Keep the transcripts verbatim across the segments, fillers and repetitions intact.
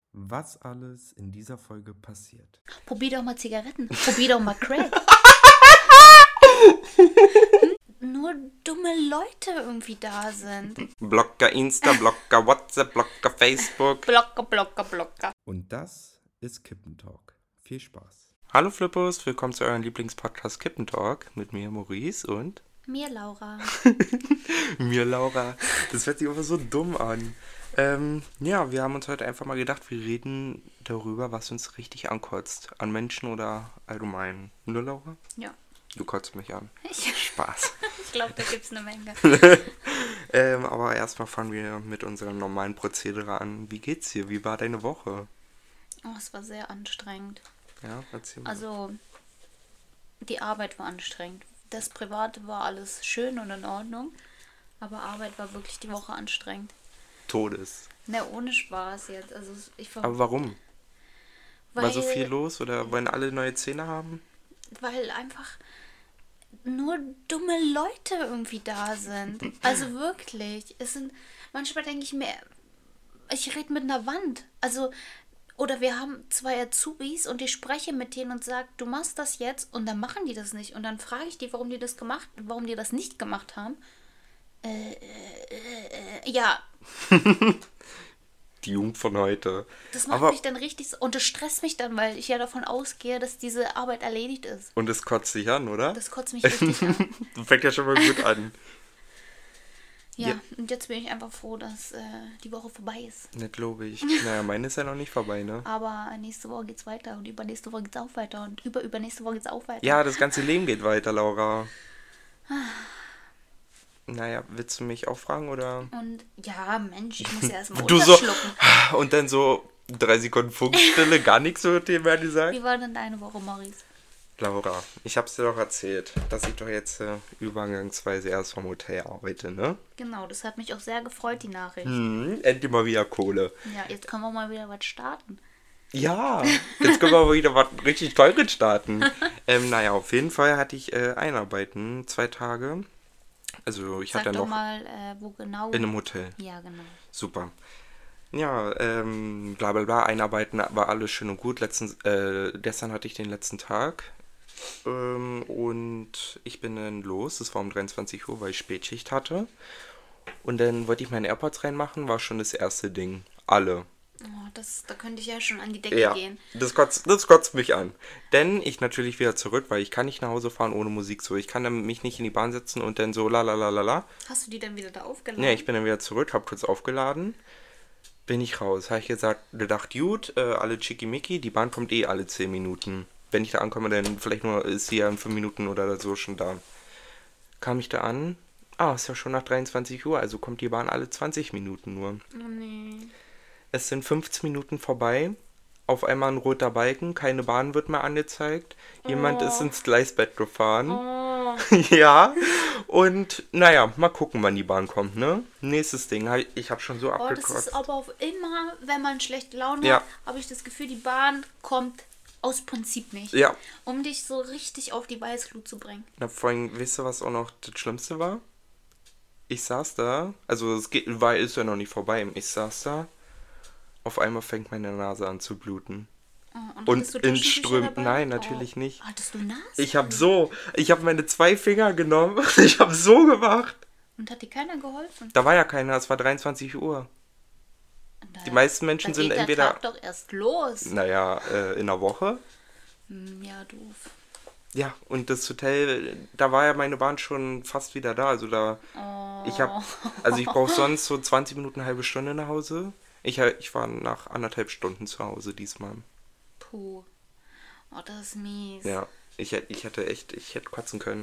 was alles in dieser Folge passiert. Probier doch mal Zigaretten. Probier doch mal Crack. Nur dumme Leute irgendwie da sind. Blocker Insta, Blocker WhatsApp, Blocker Facebook. Blocker, Blocker, Blocker. Und das ist Kippentalk. Viel Spaß. Hallo Flippos, willkommen zu eurem Lieblingspodcast Kippentalk mit mir Maurice und Mir, Laura. mir Laura. Das hört sich einfach so dumm an. Ähm, ja, wir haben uns heute einfach mal gedacht, wir reden darüber, was uns richtig ankotzt. An Menschen oder allgemein. Ne, Laura? Ja. Du kotzt mich an. Ich, Spaß. ich glaube, da gibt's eine Menge. ähm, aber erstmal fangen wir mit unserem normalen Prozedere an. Wie geht's dir? Wie war deine Woche? Oh, es war sehr anstrengend. Ja, erzähl mal. Also, die Arbeit war anstrengend. Das Private war alles schön und in Ordnung. Aber Arbeit war wirklich die Woche anstrengend. Todes. Ne, ohne Spaß jetzt. Also ich war, Aber warum? weil, War so viel los oder wollen alle neue Zähne haben? weil einfach nur dumme Leute irgendwie da sind. Also wirklich. Es sind, manchmal denke ich mir, ich rede mit einer Wand. Also, oder wir haben zwei Azubis und ich spreche mit denen und sage, du machst das jetzt und dann machen die das nicht. Und dann frage ich die, warum die das gemacht, warum die das nicht gemacht haben. Äh, äh, äh, ja. Die Jugend von heute. Das macht Aber mich dann richtig so, und das stresst mich dann, weil ich ja davon ausgehe, dass diese Arbeit erledigt ist. Und es kotzt dich an, oder? Das kotzt mich richtig an. Das fängt ja schon mal gut an. Ja, Ja. und jetzt bin ich einfach froh, dass äh, die Woche vorbei ist. Nicht glaube ich. Naja, meine ist ja noch nicht vorbei, ne? Aber nächste Woche geht's weiter und übernächste Woche geht's auch weiter und über übernächste Woche geht's auch weiter. Ja, das ganze Leben geht weiter, Laura. Naja, willst du mich auch fragen, oder? Und ja, Mensch, ich muss ja erstmal Du so, unterschlucken. und dann so drei Sekunden Funkstille, gar nichts zu dem mehr gesagt. Wie war denn deine Woche, Maurice? Laura, ich hab's dir doch erzählt, dass ich doch jetzt äh, übergangsweise erst vom Hotel arbeite, ne? Genau, das hat mich auch sehr gefreut, die Nachricht. Hm, endlich mal wieder Kohle. Ja, jetzt können wir mal wieder was starten. Ja, jetzt können wir aber wieder was richtig Teures starten. ähm, naja, auf jeden Fall hatte ich äh, Einarbeiten, zwei Tage. Also ich Sag hatte ja doch noch mal, äh, wo genau. in einem Hotel. Ja, genau. Super. Ja, ähm, bla bla bla, Einarbeiten war alles schön und gut. Letzten, äh, gestern hatte ich den letzten Tag. Ähm, und ich bin dann los. Es war um dreiundzwanzig Uhr, weil ich Spätschicht hatte. Und dann wollte ich meine AirPods reinmachen, war schon das erste Ding. Alle. Oh, das, da könnte ich ja schon an die Decke Ja, gehen. das kotzt, das kotzt mich an. Denn ich natürlich wieder zurück, weil ich kann nicht nach Hause fahren ohne Musik so. Ich kann dann mich nicht in die Bahn setzen und dann so la la la la la. Hast du die dann wieder da aufgeladen? Ne, ich bin dann wieder zurück, hab kurz aufgeladen. Bin ich raus. Habe ich gesagt, gedacht, gut, äh, alle Chickimicki, die Bahn kommt eh alle zehn Minuten. Wenn ich da ankomme, dann vielleicht nur ist sie ja in fünf Minuten oder so schon da. Kam ich da an, ah, ist ja schon nach dreiundzwanzig Uhr, also kommt die Bahn alle zwanzig Minuten nur. Oh nee. Es sind fünfzehn Minuten vorbei, auf einmal ein roter Balken, keine Bahn wird mehr angezeigt. Jemand Oh. ist ins Gleisbett gefahren. Oh. Ja, und naja, mal gucken, wann die Bahn kommt, ne? Nächstes Ding, ich habe schon so Oh, das abgekotzt. ist aber auf immer, wenn man schlechte Laune Ja. hat, habe ich das Gefühl, die Bahn kommt aus Prinzip nicht. Ja, Um dich so richtig auf die Weißglut zu bringen. na, vor allem, weißt du, was auch noch das Schlimmste war? Ich saß da, also es geht, war, ist ja noch nicht vorbei, ich saß da, auf einmal fängt meine Nase an zu bluten. Oh, Und hattest du in Taschentücher Strömen, dabei? nein, natürlich Oh. nicht. Hattest du Nase? Ich habe so, ich habe meine zwei Finger genommen, ich habe so gemacht. Und hat dir keiner geholfen? Da war ja keiner, es war dreiundzwanzig Uhr. Die meisten Menschen Dann sind geht der entweder, Tag doch erst los. naja, äh, in der Woche. Hm, ja, doof. Ja, und das Hotel, da war ja meine Bahn schon fast wieder da. Also da, Oh. ich habe, also ich brauche sonst so zwanzig Minuten, eine halbe Stunde nach Hause. Ich, ich war nach anderthalb Stunden zu Hause diesmal. Puh. Oh, das ist mies. Ja, ich, hätt- ich hätte echt, ich hätte kotzen können.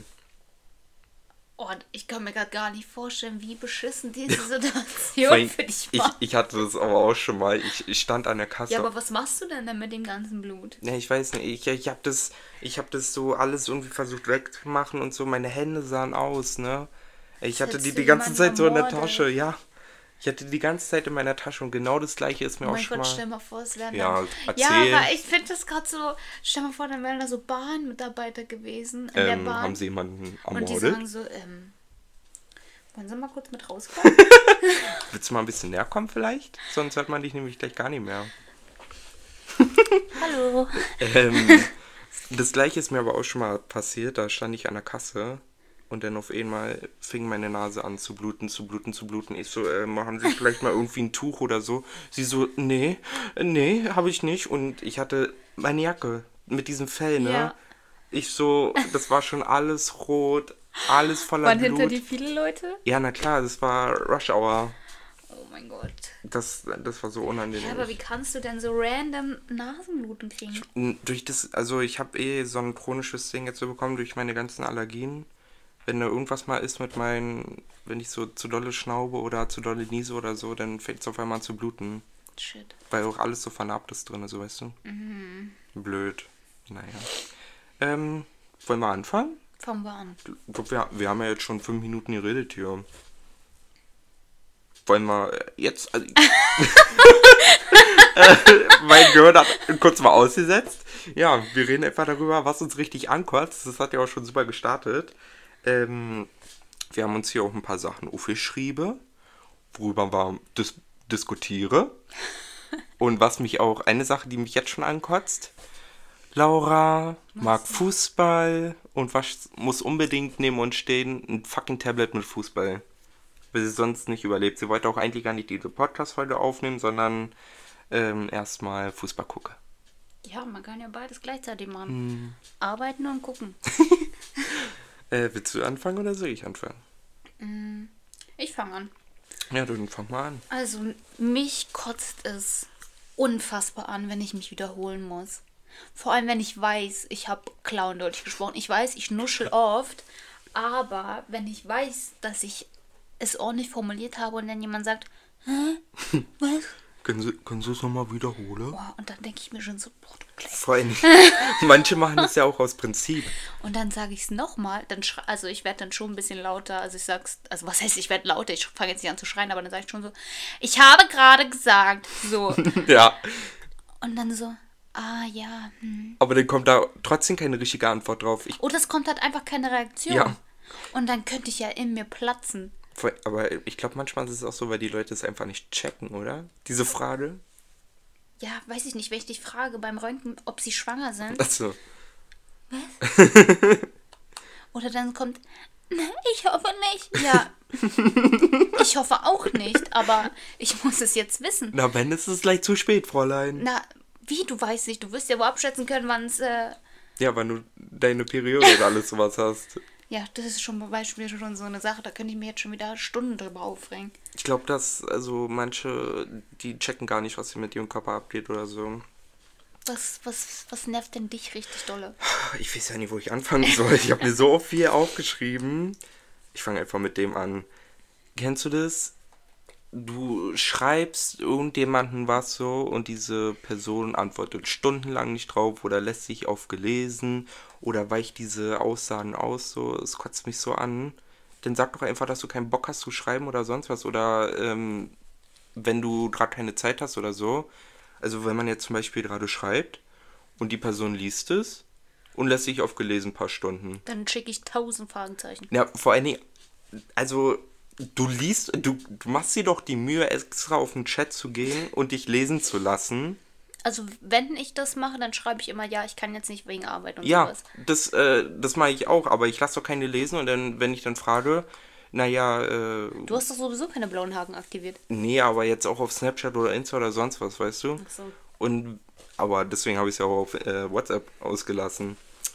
Oh, ich kann mir gerade gar nicht vorstellen, wie beschissen diese Vor Situation allem, für dich ich, war. ich hatte das aber auch schon mal. Ich, ich stand an der Kasse. Ja, aber was machst du denn dann mit dem ganzen Blut? Ne, ich weiß nicht, ich, ich habe das, ich habe das so alles irgendwie versucht wegzumachen und so, meine Hände sahen aus, ne? Ich hatte Hättest die du die ganze jemanden Zeit so in der ermordet? Tasche, ja. Ich hatte die ganze Zeit in meiner Tasche und genau das gleiche ist mir Oh auch mein schon Gott, mal... stell mal vor, es wären Ja, dann... erzähl. Ja, aber ich finde das gerade so... Stell mal vor, dann wären da so Bahnmitarbeiter gewesen in der ähm, Bahn. haben sie jemanden und die ermordet? sagen so, ähm... Wollen Sie mal kurz mit rauskommen? Willst du mal ein bisschen näher kommen vielleicht? Sonst hört man dich nämlich gleich gar nicht mehr. Hallo. Ähm, das gleiche ist mir aber auch schon mal passiert. Da stand ich an der Kasse und dann auf einmal fing meine Nase an zu bluten, zu bluten, zu bluten. Ich so, äh, machen Sie vielleicht mal irgendwie ein Tuch oder so? Sie so, nee, nee, habe ich nicht. Und ich hatte meine Jacke mit diesem Fell, ne? Ja. Ich so, das war schon alles rot, alles voller Waren Blut. hinter dir viele Leute? Ja, na klar, das war Rush Hour. Oh mein Gott. Das, das war so unangenehm. Ja, aber wie kannst du denn so random Nasenbluten kriegen? N- Durch das, also ich habe eh so ein chronisches Ding jetzt so bekommen durch meine ganzen Allergien. Wenn da irgendwas mal ist mit meinen, wenn ich so zu dolle schnaube oder zu dolle niese oder so, dann fängt es auf einmal an zu bluten. Shit. Weil auch alles so vernarbt ist drin, so weißt du. Mhm. Blöd. Naja. Ähm, wollen wir anfangen? Fangen wir an. Ich glaub, wir, wir haben ja jetzt schon fünf Minuten geredet hier. Wollen wir äh, jetzt... Also, äh, mein Gehirn hat kurz mal ausgesetzt. Ja, wir reden einfach darüber, was uns richtig ankotzt. Das hat ja auch schon super gestartet. Ähm, wir haben uns hier auch ein paar Sachen aufgeschrieben, worüber wir dis diskutieren. Und was mich auch, eine Sache, die mich jetzt schon ankotzt. Laura mag Fußball und was muss unbedingt neben uns stehen? Ein fucking Tablet mit Fußball. Weil sie sonst nicht überlebt. Sie wollte auch eigentlich gar nicht diese Podcast-Folge aufnehmen, sondern ähm, erstmal Fußball gucken. Ja, man kann ja beides gleichzeitig machen. Hm. Arbeiten und gucken. Äh, willst du anfangen oder soll ich anfangen? Ich fange an. Ja, dann fang mal an. Also, mich kotzt es unfassbar an, wenn ich mich wiederholen muss. Vor allem, wenn ich weiß, ich habe klauendeutsch gesprochen. Ich weiß, ich nuschel oft, aber wenn ich weiß, dass ich es ordentlich formuliert habe und dann jemand sagt, hä? Was? Können Sie, können Sie es nochmal wiederholen? Boah, und dann denke ich mir schon so, boah, du Kleid. Vor allem, manche machen das ja auch aus Prinzip. Und dann sage ich es nochmal, dann schrei- also ich werde dann schon ein bisschen lauter, also ich sag's, also was heißt, ich werde lauter, ich fange jetzt nicht an zu schreien, aber dann sage ich schon so, ich habe gerade gesagt, so. Ja, Und dann so, ah ja, hm. aber dann kommt da trotzdem keine richtige Antwort drauf. Ich, Oder es kommt halt einfach keine Reaktion. Ja. Und dann könnte ich ja in mir platzen. vor- aber ich glaube, manchmal ist es auch so, weil die Leute es einfach nicht checken, oder? Diese Frage. Ja, weiß ich nicht, wenn ich dich frage beim Röntgen, ob sie schwanger sind. Achso. Oder dann kommt, "Na, ich hoffe nicht. Ja, ich hoffe auch nicht, aber ich muss es jetzt wissen. Na, wenn, ist es gleich zu spät, Fräulein. Na, wie, du weißt nicht, du wirst ja wohl abschätzen können, wann es, äh, Ja, weil du deine Periode und alles sowas hast. ja, das ist schon zum Beispiel schon so eine Sache, da könnte ich mir jetzt schon wieder Stunden drüber aufregen. Ich glaube, dass, also manche, die checken gar nicht, was hier mit ihrem Körper abgeht oder so. Was, was, was nervt denn dich richtig dolle? Ich weiß ja nicht, wo ich anfangen soll. Ich habe mir so viel aufgeschrieben. Ich fange einfach mit dem an. Kennst du das? Du schreibst irgendjemanden was so und diese Person antwortet stundenlang nicht drauf oder lässt sich auf gelesen oder weicht diese Aussagen aus, so. Es kotzt mich so an. Dann sag doch einfach, dass du keinen Bock hast zu schreiben oder sonst was oder ähm, wenn du gerade keine Zeit hast oder so. Also wenn man jetzt zum Beispiel gerade schreibt und die Person liest es und lässt sich auf gelesen ein paar Stunden. Dann schicke ich tausend Fragezeichen. Ja, vor allen Dingen, also du liest, du, du machst dir doch die Mühe, extra auf den Chat zu gehen und dich lesen zu lassen. Also, wenn ich das mache, dann schreibe ich immer, ja, ich kann jetzt nicht wegen Arbeit und Ja, sowas. das, äh, das mache ich auch, aber ich lasse doch keine lesen und dann, wenn ich dann frage, naja, äh, Du hast doch sowieso keine blauen Haken aktiviert. nee, aber jetzt auch auf Snapchat oder Insta oder sonst was, weißt du? Ach so. Und, aber deswegen habe ich es ja auch auf äh, WhatsApp ausgelassen.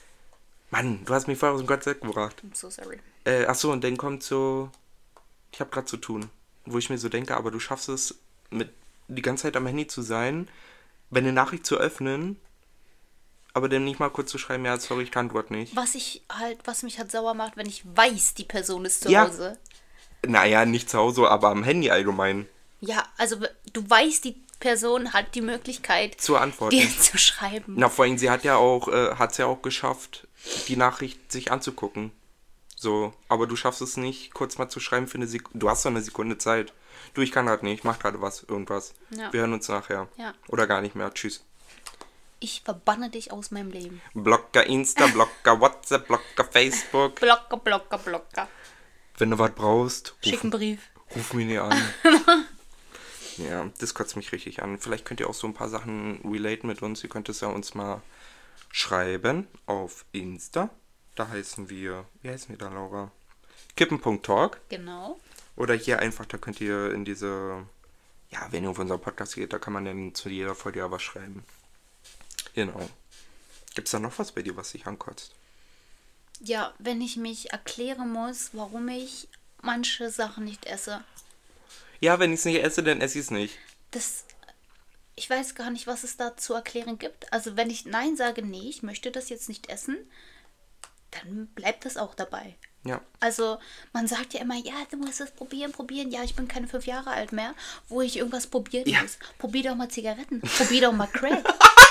Mann, du hast mich vorher aus dem WhatsApp gebracht. I'm so sorry. Äh, achso, und dann kommt so, ich habe gerade zu tun, wo ich mir so denke, aber du schaffst es, mit die ganze Zeit am Handy zu sein, wenn eine Nachricht zu öffnen, aber dann nicht mal kurz zu schreiben, ja, sorry, ich kann dort nicht. Was ich halt, was mich halt sauer macht, wenn ich weiß, die Person ist zu Ja. Hause. Naja, nicht zu Hause, aber am Handy allgemein Ja, also du weißt, die Person hat die Möglichkeit, zu antworten. dir zu schreiben. Na, vor allem, sie hat ja auch, äh, hat's ja auch geschafft, die Nachricht sich anzugucken. So, aber du schaffst es nicht, kurz mal zu schreiben für eine Sekunde. Du hast doch eine Sekunde Zeit. Du, ich kann gerade nicht, ich mach gerade was, irgendwas. Ja. Wir hören uns nachher. Ja. Oder gar nicht mehr. Tschüss. Ich verbanne dich aus meinem Leben. Blocker Insta, Blocker WhatsApp, Blocker Facebook. Blocker, Blocker, Blocker. Wenn du was brauchst, Schick ruf, einen Brief. ruf mich nicht an. Ja, das kotzt mich richtig an. Vielleicht könnt ihr auch so ein paar Sachen relaten mit uns. Ihr könnt es ja uns mal schreiben auf Insta. Da heißen wir, wie heißen wir da, Laura? Kippen.talk. Genau. Oder hier einfach, da könnt ihr in diese, ja, wenn ihr auf unseren Podcast geht, da kann man dann zu jeder Folge ja was schreiben. Genau. Gibt es da noch was bei dir, was dich ankotzt? Ja, wenn ich mich erklären muss, warum ich manche Sachen nicht esse. Ja, wenn ich es nicht esse, dann esse ich es nicht. Das, ich weiß gar nicht, was es da zu erklären gibt. Also wenn ich Nein sage, nee, ich möchte das jetzt nicht essen, dann bleibt das auch dabei. Ja. Also man sagt ja immer, ja, du musst das probieren, probieren. Ja, ich bin keine fünf Jahre alt mehr, wo ich irgendwas probieren Ja. muss. Probier doch mal Zigaretten. Probier doch mal Crack.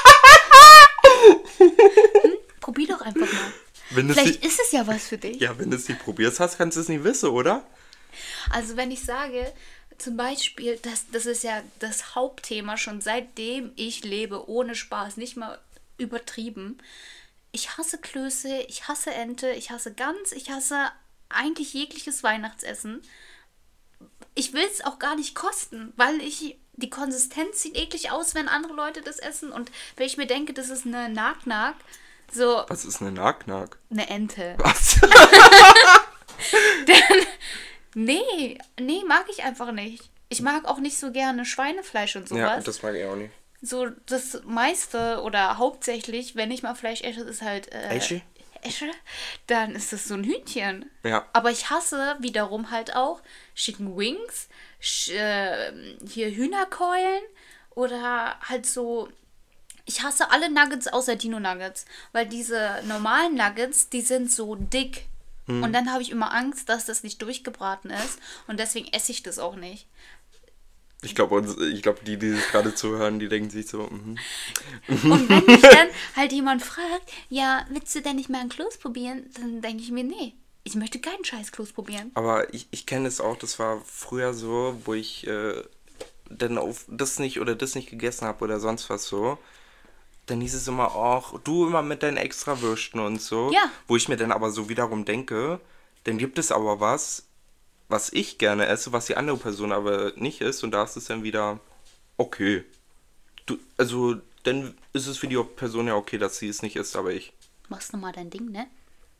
hm? Probier doch einfach mal. Wenn es Vielleicht die, ist es ja was für dich. ja, wenn du es nicht probierst hast, kannst du es nicht wissen, oder? Also wenn ich sage, zum Beispiel, das, das ist ja das Hauptthema schon seitdem ich lebe, ohne Spaß, nicht mal übertrieben. Ich hasse Klöße, ich hasse Ente, ich hasse Gans, ich hasse eigentlich jegliches Weihnachtsessen. Ich will es auch gar nicht kosten, weil ich die Konsistenz sieht eklig aus, wenn andere Leute das essen. Und wenn ich mir denke, das ist eine Nack-Nack, so Was ist eine Nack-Nack? eine Ente. Was? Denn, nee, nee, mag ich einfach nicht. Ich mag auch nicht so gerne Schweinefleisch und sowas. Ja, das mag ich auch nicht. So das meiste oder hauptsächlich, wenn ich mal Fleisch esse, ist halt äh, Esche? Esche, dann ist das so ein Hühnchen. Ja. Aber ich hasse wiederum halt auch Chicken Wings, Sch äh, hier Hühnerkeulen oder halt so. Ich hasse alle Nuggets außer Dino Nuggets, weil diese normalen Nuggets, die sind so dick. Hm. Und dann habe ich immer Angst, dass das nicht durchgebraten ist und deswegen esse ich das auch nicht. Ich glaube, ich glaub, die, die das gerade zuhören, die denken sich so, mhm. Und wenn mich dann halt jemand fragt, ja, willst du denn nicht mal ein Kloß probieren? Dann denke ich mir, nee, ich möchte keinen scheiß Kloß probieren. Aber ich, ich kenne es auch, das war früher so, wo ich äh, dann auf das nicht oder das nicht gegessen habe oder sonst was so. Dann hieß es immer auch, du immer mit deinen Extrawürsten und so. Ja. Wo ich mir dann aber so wiederum denke, dann gibt es aber was, was ich gerne esse, was die andere Person aber nicht isst. Und da ist es dann wieder okay. Du, also, dann ist es für die Person ja okay, dass sie es nicht isst, aber ich. Machst du mal dein Ding, ne?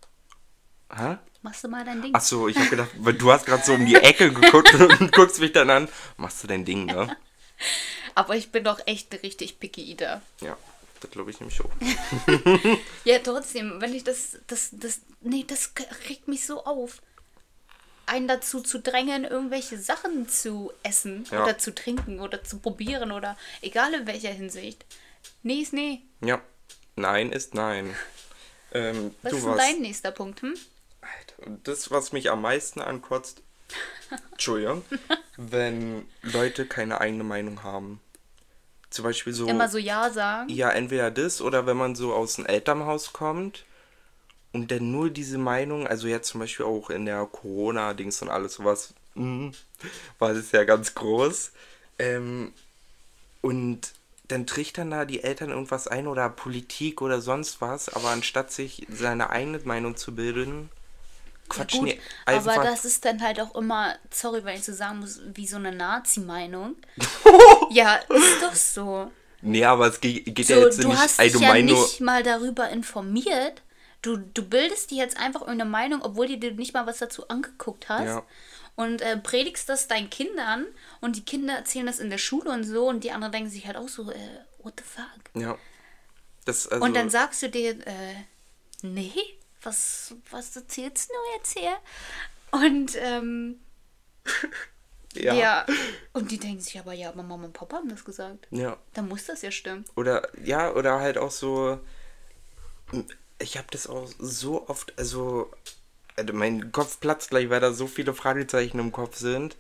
Hä? Machst du mal dein Ding. Achso, ich habe gedacht, weil du hast gerade so um die Ecke geguckt und guckst mich dann an. Machst du dein Ding, ne? Aber ich bin doch echt richtig picky Eater. Ja, das glaube ich nämlich auch. Ja, trotzdem, wenn ich das, das, das, nee, das regt mich so auf. Einen dazu zu drängen, irgendwelche Sachen zu essen Ja. oder zu trinken oder zu probieren oder egal in welcher Hinsicht. Nee ist nee. Ja, nein ist nein. Ähm, Was du ist denn warst, dein nächster Punkt, hm? Alter, und das, was mich am meisten ankotzt, Entschuldigung, wenn Leute keine eigene Meinung haben. Zum Beispiel so, Immer so Ja sagen. ja, entweder das oder wenn man so aus dem Elternhaus kommt und dann nur diese Meinung, also jetzt zum Beispiel auch in der Corona-Dings und alles sowas, mm, war das ja ganz groß. Ähm, und dann trichtern da die Eltern irgendwas ein oder Politik oder sonst was, aber anstatt sich seine eigene Meinung zu bilden, quatschen Gut, die einfach. aber das ist dann halt auch immer, sorry, wenn ich so sagen muss, wie so eine Nazi-Meinung. Ja, ist doch so. Nee, aber es geht, geht So, ja jetzt du nicht hast dich ja allgemein nur. nicht mal darüber informiert. Du, du bildest dir jetzt einfach irgendeine Meinung, obwohl du dir nicht mal was dazu angeguckt hast. Ja. Und äh, predigst das deinen Kindern und die Kinder erzählen das in der Schule und so und die anderen denken sich halt auch so, äh, what the fuck? Ja. Das, also, Und dann sagst du dir, äh, nee, was, was erzählst du jetzt hier? Und, ähm, ja. ja. Und die denken sich aber, ja, aber Mama und Papa haben das gesagt. Ja. Dann muss das ja stimmen. Oder, ja, oder halt auch so, ich habe das auch so oft, also, also mein Kopf platzt gleich, weil da so viele Fragezeichen im Kopf sind.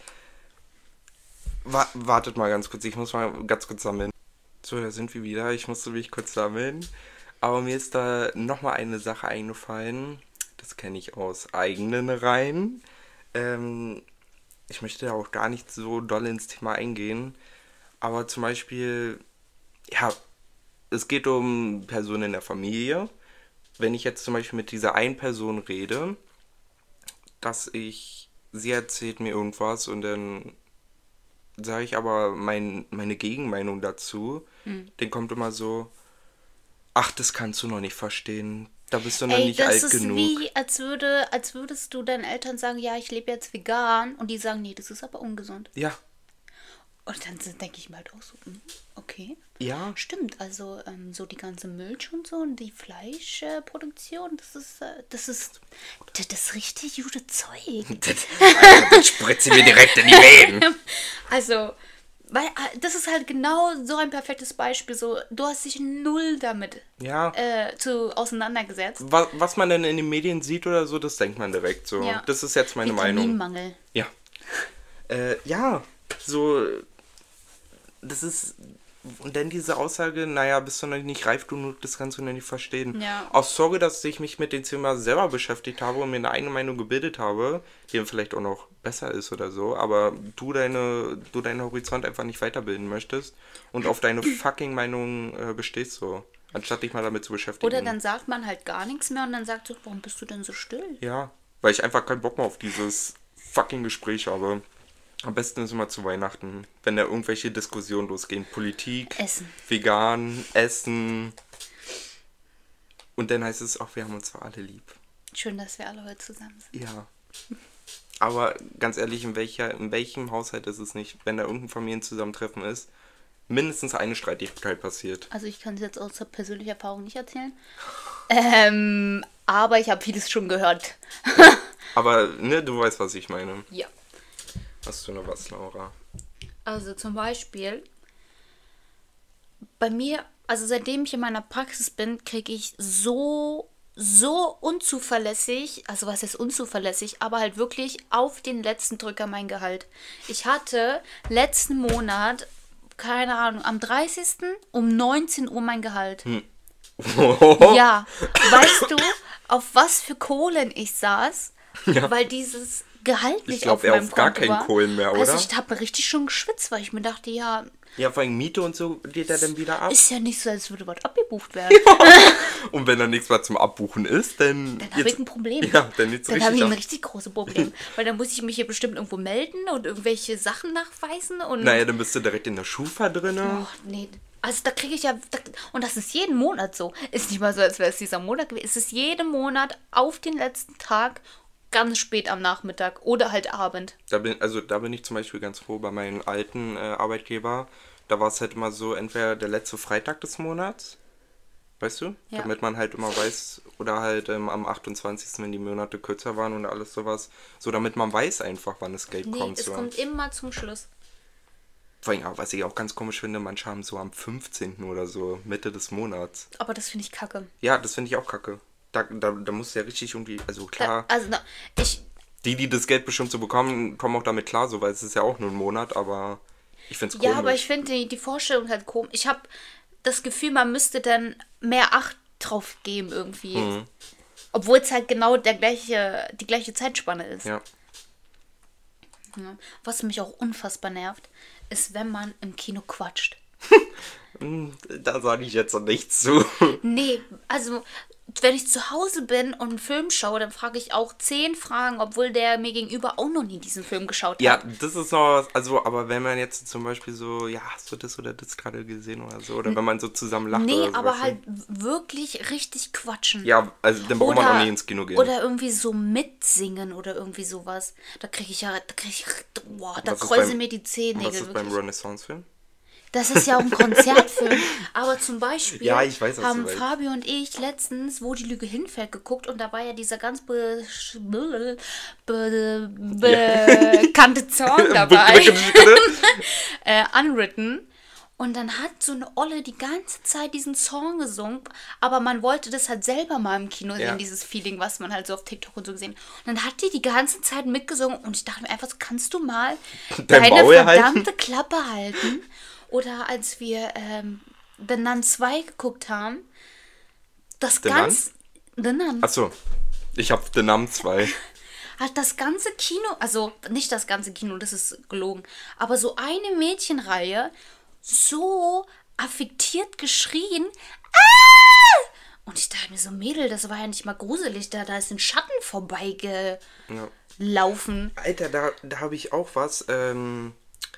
Wa wartet mal ganz kurz, ich muss mal ganz kurz sammeln. So, da sind wir wieder, ich musste mich kurz sammeln. Aber mir ist da nochmal eine Sache eingefallen, das kenne ich aus eigenen Reihen. Ähm, ich möchte da auch gar nicht so doll ins Thema eingehen, aber zum Beispiel, ja, es geht um Personen in der Familie. Wenn ich jetzt zum Beispiel mit dieser einen Person rede, dass ich, sie erzählt mir irgendwas und dann sage ich aber mein, meine Gegenmeinung dazu, Hm. dann kommt immer so, ach, das kannst du noch nicht verstehen. Da bist du noch Ey, nicht das alt ist genug. wie, als, würde, als würdest du deinen Eltern sagen, ja, ich lebe jetzt vegan. Und die sagen, nee, das ist aber ungesund. Ja, Und dann denke ich mir halt auch so, hm, okay. ja. Stimmt, also ähm, so die ganze Milch und so und die Fleischproduktion, das ist, äh, das ist, das ist richtig gute Zeug. Alter, das spritzt sie mir direkt in die Venen. Also, weil äh, das ist halt genau so ein perfektes Beispiel. So, du hast dich null damit Ja. äh, zu, auseinandergesetzt. Was, was man dann in den Medien sieht oder so, das denkt man direkt so. Ja. Das ist jetzt meine Meinung. Vitaminmangel. Ja. Äh, ja, so, das ist, und dann diese Aussage, naja, bist du noch nicht reif genug, das kannst du noch nicht verstehen. Ja. Auch sorge, dass ich mich mit dem Thema selber beschäftigt habe und mir eine eigene Meinung gebildet habe, die dann vielleicht auch noch besser ist oder so, aber du deine, du deinen Horizont einfach nicht weiterbilden möchtest und auf deine fucking Meinung äh, bestehst so, anstatt dich mal damit zu beschäftigen. Oder dann sagt man halt gar nichts mehr und dann sagt so, warum bist du denn so still? Ja, weil ich einfach keinen Bock mehr auf dieses fucking Gespräch habe. Am besten ist immer zu Weihnachten, wenn da irgendwelche Diskussionen losgehen. Politik, Essen. vegan, Essen. Und dann heißt es auch, wir haben uns zwar alle lieb. Schön, dass wir alle heute zusammen sind. Ja. Aber ganz ehrlich, in, welcher, in welchem Haushalt ist es nicht, wenn da irgendein Familienzusammentreffen ist, mindestens eine Streitigkeit passiert. Also ich kann es jetzt aus persönlicher Erfahrung nicht erzählen. Ähm, aber ich habe vieles schon gehört. Aber, ne, du weißt, was ich meine. Ja. Hast du noch was, Laura? Also zum Beispiel, bei mir, also seitdem ich in meiner Praxis bin, kriege ich so, so unzuverlässig, also was ist unzuverlässig, aber halt wirklich auf den letzten Drücker mein Gehalt. Ich hatte letzten Monat, keine Ahnung, am dreißigsten um neunzehn Uhr mein Gehalt. Hm. Ja, weißt du, auf was für Kohlen ich saß? Ja. Weil dieses Gehalt nicht Ich glaub, auf eher meinem auf gar Konto keinen war. Kohlen mehr, Also oder? ich habe richtig schon geschwitzt, weil ich mir dachte, ja, Ja, vor allem Miete und so geht er dann wieder ab. ist ja nicht so, als würde was abgebucht werden. Und wenn da nichts mehr zum Abbuchen ist, dann... Dann habe ich ein Problem. Ja, dann jetzt Dann habe ich richtig ein ab. richtig großes Problem. Weil dann muss ich mich hier bestimmt irgendwo melden und irgendwelche Sachen nachweisen. Und Naja, dann bist du direkt in der Schufa drinne. oh, nee. Also da kriege ich ja, da, und das ist jeden Monat so. Ist nicht mal so, als wäre es dieser Monat gewesen. Es ist jeden Monat auf den letzten Tag, ganz spät am Nachmittag oder halt Abend. Da bin, also da bin ich zum Beispiel ganz froh bei meinem alten äh, Arbeitgeber. Da war es halt immer so, entweder der letzte Freitag des Monats, weißt du? Ja. Damit man halt immer weiß, oder halt ähm, am achtundzwanzigsten, wenn die Monate kürzer waren und alles sowas. So, damit man weiß einfach, wann das Geld Nee, kommt. es So. kommt immer zum Schluss. Vor allem, auch, was ich auch ganz komisch finde, manche haben so am fünfzehnten oder so, Mitte des Monats. Aber das finde ich kacke. Ja, das finde ich auch kacke. Da, da, da muss ja richtig irgendwie, also Da, klar, also na, ich, die, die das Geld bestimmt so bekommen, kommen auch damit klar, so, weil es ist ja auch nur ein Monat, aber ich finde es komisch. ja, aber ich finde die, die Vorstellung halt komisch. Ich habe das Gefühl, man müsste dann mehr Acht drauf geben irgendwie. Mhm. Obwohl es halt genau der gleiche, die gleiche Zeitspanne ist. Ja. Ja. Was mich auch unfassbar nervt, ist, wenn man im Kino quatscht. Hm, Da sage ich jetzt noch nichts zu. Nee, also wenn ich zu Hause bin und einen Film schaue, dann frage ich auch zehn Fragen, obwohl der mir gegenüber auch noch nie diesen Film geschaut Ja, hat. das ist noch was, also, aber wenn man jetzt zum Beispiel so, ja, hast du das oder das gerade gesehen oder so, oder wenn man so zusammen lacht Nee, oder so. aber weißt du? halt wirklich richtig quatschen. Ja, also dann braucht man auch nie ins Kino gehen. Oder irgendwie so mitsingen oder irgendwie sowas. Da kriege ich ja, da kriege ich, boah, da Was ist kräuseln beim- mir die Was Zehennägel ist beim wirklich. Renaissance-Film? Das ist ja auch ein Konzertfilm. Aber zum Beispiel Ja, ich weiß, was haben du meinst. Fabio und ich letztens, wo die Lüge hinfällt, geguckt und da war ja dieser ganz be be be bekannte Song dabei. äh, Unwritten. Und dann hat so eine Olle die ganze Zeit diesen Song gesungen, aber man wollte das halt selber mal im Kino sehen, Ja. dieses Feeling, was man halt so auf TikTok und so gesehen. Und dann hat die die ganze Zeit mitgesungen und ich dachte mir einfach so, kannst du mal Dein deine Maul halten? verdammte Klappe halten? Oder als wir ähm, The Nun zwei geguckt haben, das The ganz... The Nun? Achso, ich habe The Nun zwei. Hat das ganze Kino, also nicht das ganze Kino, das ist gelogen, aber so eine Mädchenreihe so affektiert geschrien. Ah! Und ich dachte mir so, Mädel, das war ja nicht mal gruselig, da, da ist ein Schatten vorbeigelaufen. Ja. Alter, da, da habe ich auch was. Ähm,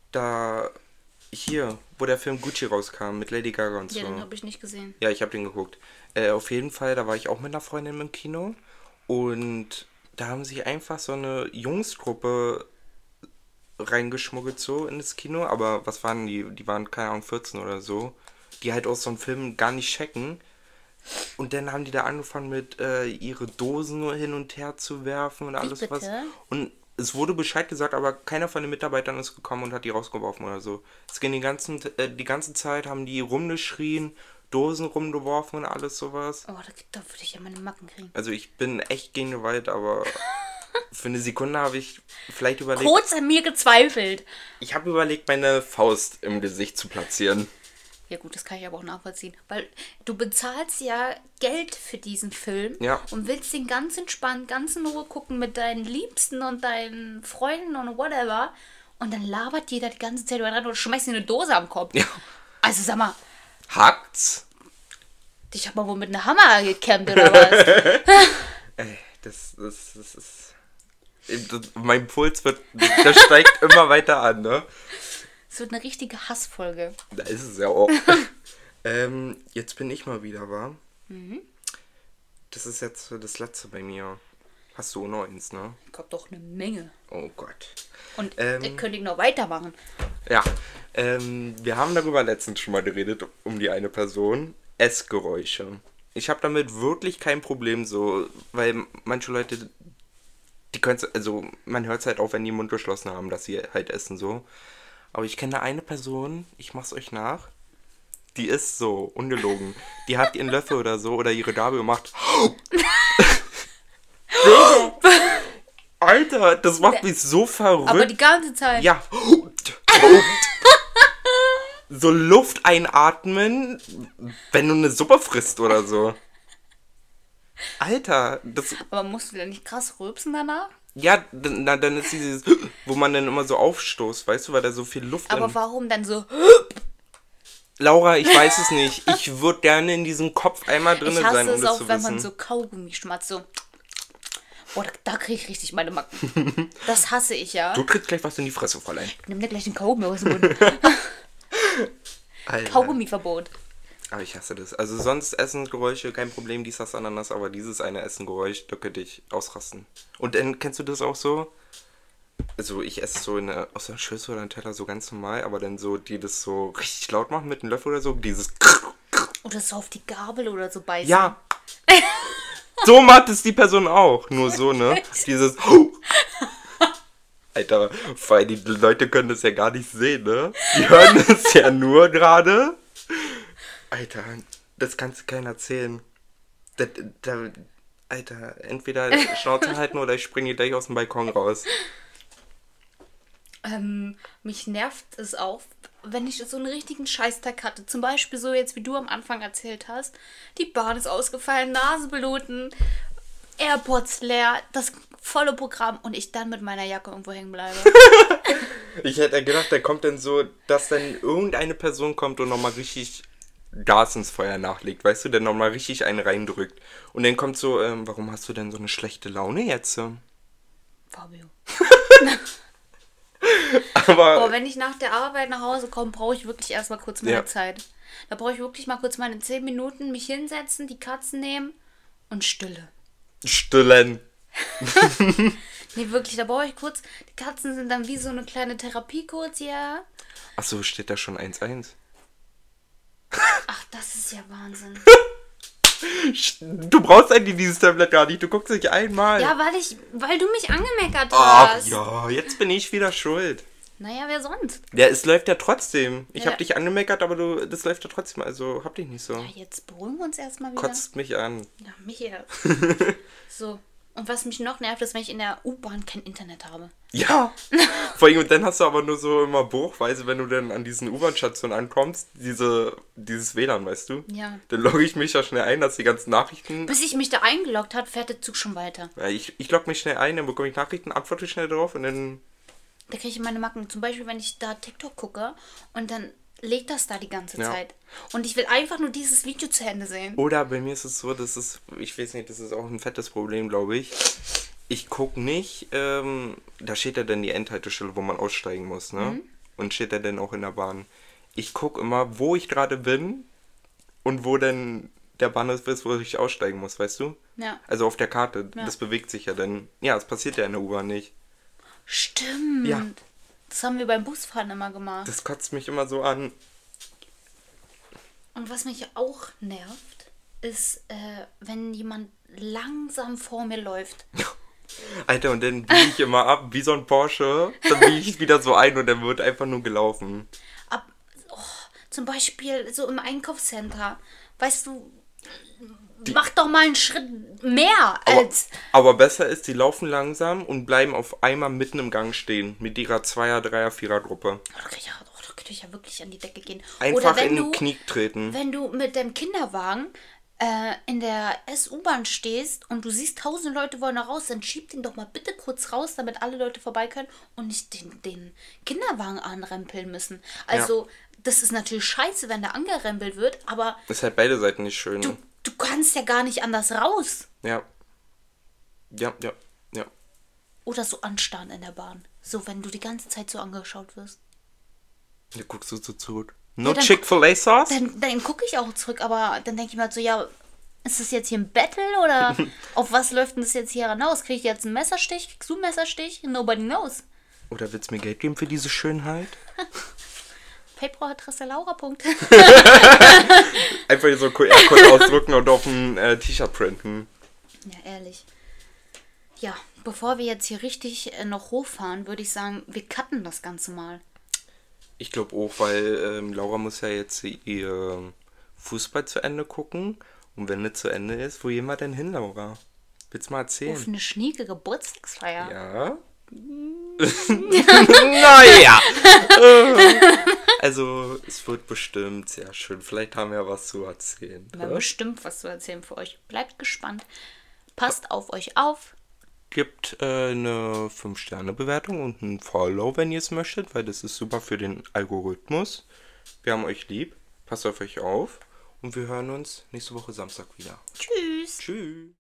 da, hier, wo der Film Gucci rauskam, mit Lady Gaga und so. Ja, den habe ich nicht gesehen. Ja, ich habe den geguckt. Äh, auf jeden Fall, da war ich auch mit einer Freundin im Kino. Und da haben sich einfach so eine Jungsgruppe reingeschmuggelt so in das Kino. Aber was waren die? Die waren, keine Ahnung, vierzehn oder so. Die halt aus so einem Film gar nicht checken. Und dann haben die da angefangen mit äh, ihre Dosen nur hin und her zu werfen und alles bitte? was. Und es wurde Bescheid gesagt, aber keiner von den Mitarbeitern ist gekommen und hat die rausgeworfen oder so. Es ging die, ganzen, äh, die ganze Zeit, haben die rumgeschrien, Dosen rumgeworfen und alles sowas. Oh, da, da würde ich ja meine Macken kriegen. Also ich bin echt gegen Gewalt, aber für eine Sekunde habe ich vielleicht überlegt... Kurz an mir gezweifelt. Ich habe überlegt, meine Faust im Gesicht zu platzieren. Ja gut, das kann ich aber auch nachvollziehen. Weil du bezahlst ja Geld für diesen Film Ja. und willst den ganz entspannt, ganz in Ruhe gucken mit deinen Liebsten und deinen Freunden und whatever. Und dann labert jeder die ganze Zeit über dran und schmeißt dir eine Dose am Kopf. Ja. Also sag mal, Hakt's? dich hab mal wohl mit einem Hammer gekämmt oder was? Ey, das, das, das ist... Das, mein Puls wird... Der steigt immer weiter an, ne? Es wird eine richtige Hassfolge. Da ist es ja auch. ähm, jetzt bin ich mal wieder, wa? Mhm. Das ist jetzt das letzte bei mir. Hast du auch noch eins, ne? Ich hab doch eine Menge. Oh Gott. Und Ähm. da könnte ich noch weitermachen. Ja, ähm, wir haben darüber letztens schon mal geredet, um die eine Person. Essgeräusche. Ich habe damit wirklich kein Problem so, weil manche Leute, die können also man hört es halt auch, wenn die den Mund geschlossen haben, dass sie halt essen so. Aber ich kenne eine Person, ich mach's euch nach, die ist so, ungelogen. Die hat ihren Löffel oder so oder ihre Gabel gemacht. Alter, das macht mich so verrückt. Aber die ganze Zeit. Ja. So Luft einatmen, wenn du eine Suppe frisst oder so. Alter, das... Aber musst du da nicht krass rülpsen danach? Ja, dann, dann ist dieses, wo man dann immer so aufstoßt, weißt du, weil da so viel Luft Aber in... warum dann so? Laura, ich weiß es nicht. Ich würde gerne in diesem Kopf einmal drin Ich hasse sein, um es das auch, zu wenn wissen. man so Kaugummi schmatzt, so. Boah, da, da kriege ich richtig meine Macken. Das hasse ich ja. Du kriegst gleich was in die Fresse, Fräulein. Nimm dir gleich den Kaugummi aus dem Mund. Alter. Kaugummiverbot. Aber ich hasse das. Also sonst Essensgeräusche, kein Problem, dies, das, Ananas, aber dieses eine Essengeräusch, da könnte ich ausrasten. Und dann, kennst du das auch so? Also ich esse so in der, aus einer Schüssel oder einem Teller so ganz normal, aber dann so, die das so richtig laut machen mit einem Löffel oder so, dieses... Oder so auf die Gabel oder so beißen. Ja! So macht es die Person auch. Nur so, ne? Dieses... Alter, weil die Leute können das ja gar nicht sehen, ne? Die hören es ja nur gerade. Alter, das kannst du keinem erzählen. Da, da, Alter, entweder Schnauze halten oder ich springe gleich aus dem Balkon raus. Ähm, mich nervt es auch, wenn ich so einen richtigen Scheißtag hatte. Zum Beispiel so jetzt, wie du am Anfang erzählt hast. Die Bahn ist ausgefallen, Nasenbluten, AirPods leer, das volle Programm und ich dann mit meiner Jacke irgendwo hängen bleibe. Ich hätte gedacht, da kommt dann so, dass dann irgendeine Person kommt und nochmal richtig Gas ins Feuer nachlegt, weißt du, der nochmal richtig einen reindrückt. Und dann kommt so, ähm, warum hast du denn so eine schlechte Laune jetzt? Fabio. Aber Boah, wenn ich nach der Arbeit nach Hause komme, brauche ich wirklich erstmal kurz meine Ja. Zeit. Da brauche ich wirklich mal kurz meine zehn Minuten, mich hinsetzen, die Katzen nehmen und Stille. stillen. Nee, wirklich, da brauche ich kurz, die Katzen sind dann wie so eine kleine Therapie kurz, ja. Achso, steht da schon eins eins? Ach, das ist ja Wahnsinn. Du brauchst eigentlich dieses Tablet gar nicht, du guckst dich einmal. Ja, weil ich, weil du mich angemeckert Ach hast. ja, jetzt bin ich wieder schuld. Naja, wer sonst? Ja, es läuft ja trotzdem. Ich Ja. hab dich angemeckert, aber du, das läuft ja trotzdem, also hab dich nicht so. Ja, jetzt beruhigen wir uns erstmal wieder. Kotzt mich an. Ja, mich ja. So. Und was mich noch nervt, ist, wenn ich in der U-Bahn kein Internet habe. Ja. Vor allem, und dann hast du aber nur so immer bruchweise, wenn du dann an diesen U-Bahn-Stationen ankommst, diese, dieses W L A N, weißt du? Ja. Dann logge ich mich ja schnell ein, dass die ganzen Nachrichten... Bis ich mich da eingeloggt habe, fährt der Zug schon weiter. Ja, ich, ich logge mich schnell ein, dann bekomme ich Nachrichten, antworte schnell drauf und dann... Da kriege ich meine Macken. Zum Beispiel, wenn ich da TikTok gucke und dann legt das da die ganze Ja. Zeit. Und ich will einfach nur dieses Video zu Ende sehen. Oder bei mir ist es so, das ist, ich weiß nicht, das ist auch ein fettes Problem, glaube ich. Ich gucke nicht, ähm, da steht ja dann die Endhaltestelle, wo man aussteigen muss, ne? Mhm. und steht er denn auch in der Bahn. Ich gucke immer, wo ich gerade bin und wo denn der Bahnhof ist, wo ich aussteigen muss, weißt du? Ja. Also auf der Karte. Ja. Das bewegt sich ja dann. Ja, das passiert ja in der U-Bahn nicht. Stimmt. Ja. Das haben wir beim Busfahren immer gemacht. Das kotzt mich immer so an. Und was mich auch nervt, ist, äh, wenn jemand langsam vor mir läuft. Alter, und dann biege ich immer ab, wie so ein Porsche. Dann biege ich wieder so ein und dann wird einfach nur gelaufen. Ab, oh, zum Beispiel so im Einkaufscenter. Weißt du, mach doch mal einen Schritt mehr Aber, als... aber besser ist, die laufen langsam und bleiben auf einmal mitten im Gang stehen. Mit ihrer Zweier-, Dreier-, Vierer-Gruppe. Oh, da könnte ich, ja, oh, da könnte ich ja wirklich an die Decke gehen. Einfach Oder wenn in den du, Knie treten. wenn du mit dem Kinderwagen äh, in der S U-Bahn stehst und du siehst, tausend Leute wollen da raus, dann schieb den doch mal bitte kurz raus, damit alle Leute vorbei können und nicht den, den Kinderwagen anrempeln müssen. Also, ja. Das ist natürlich scheiße, wenn da angerempelt wird, aber... Ist halt beide Seiten nicht schön. Du, du kannst ja gar nicht anders raus. Ja. Ja, ja, ja. Oder so anstarren in der Bahn. So, wenn du die ganze Zeit so angeschaut wirst. Ja, guckst du so zurück. No ja, Chick-fil-A-Sauce? Dann, dann gucke ich auch zurück, aber dann denke ich mir halt so, ja, ist das jetzt hier ein Battle oder auf was läuft denn das jetzt hier hinaus? Kriege ich jetzt einen Messerstich? Kriegst du einen Messerstich? Nobody knows. Oder willst du mir Geld geben für diese Schönheit? PayPal-Adresse Laura. Einfach so Q R-Code ausdrucken und auf ein äh, T-Shirt printen. Ja, ehrlich. Ja, bevor wir jetzt hier richtig äh, noch hochfahren, würde ich sagen, wir cutten das Ganze mal. Ich glaube auch, weil ähm, Laura muss ja jetzt ihr Fußball zu Ende gucken. Und wenn es zu Ende ist, wo gehen wir denn hin, Laura? Willst du mal erzählen? Auf eine schnieke Geburtstagsfeier. Ja. Naja. Also, es wird bestimmt sehr schön. Vielleicht haben wir was zu erzählen. Wir haben bestimmt was zu erzählen für euch. Bleibt gespannt. Passt auf euch auf. Gebt äh, eine fünf Sterne Bewertung und ein Follow, wenn ihr es möchtet, weil das ist super für den Algorithmus. Wir haben euch lieb. Passt auf euch auf. Und wir hören uns nächste Woche Samstag wieder. Tschüss. Tschüss.